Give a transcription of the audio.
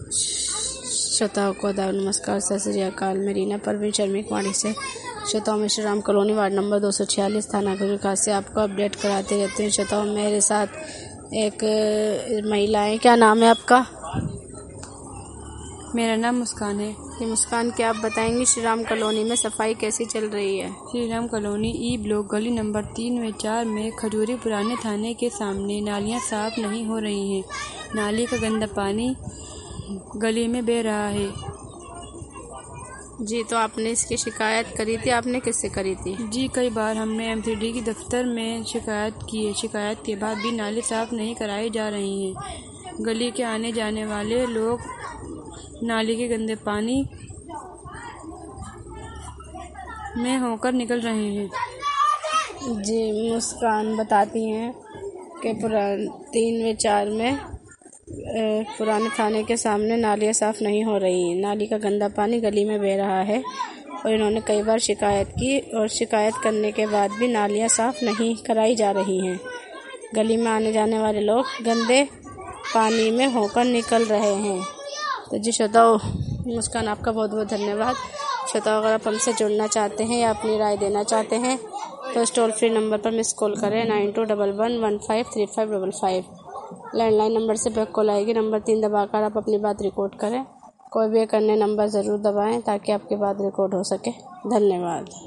श्रोताओं को आदाब, नमस्कार, सत श्री अकाल। मैं रीना परवीन शर्मिकवाड़ी से श्रोताओं में Shri Ram colony ward number 246 थाना विकास से आपको अपडेट कराते रहते हैं। श्रोताओं, मेरे साथ एक महिला है। क्या नाम है आपका? मेरा नाम मुस्कान है। ये मुस्कान, क्या आप बताएंगी श्री राम कॉलोनी में सफाई कैसी चल रही है? Shri Ram colony E block गली नंबर 3 व 4 में खजूरी पुराने थाने के सामने नालियां साफ नहीं हो रही हैं। नाली का गंदा पानी गली में बह रहा है। जी, तो आपने इसकी शिकायत करी थी? आपने किससे करी थी? जी, कई बार हमने एमसीडी की दफ्तर में शिकायत की है। शिकायत के बाद भी नाली साफ नहीं कराई जा रही हैं। गली के आने जाने वाले लोग नाली के गंदे पानी में होकर निकल रहे हैं। जी, मुस्कान बताती हैं कि 3 व 4 में पुराने थाने के सामने नालियां साफ नहीं हो रही। नाली का गंदा पानी गली में बह रहा है और इन्होंने कई बार शिकायत की और शिकायत करने के बाद भी नालियां साफ नहीं कराई जा रही हैं। गली में आने जाने वाले लोग गंदे पानी में होकर निकल रहे हैं। तो जी श्रोताओं, मुस्कान आपका बहुत बहुत धन्यवाद। श्रोताओं, अगर आप हमसे जुड़ना चाहते हैं या अपनी राय देना चाहते हैं तो इस टोल फ्री नंबर पर मिस कॉल करें 9211153555। लैंडलाइन नंबर से बैक कॉल आएगी। नंबर 3 दबाकर आप अपनी बात रिकॉर्ड करें। कोई भी एक अन्य नंबर ज़रूर दबाएं ताकि आपकी बात रिकॉर्ड हो सके। धन्यवाद।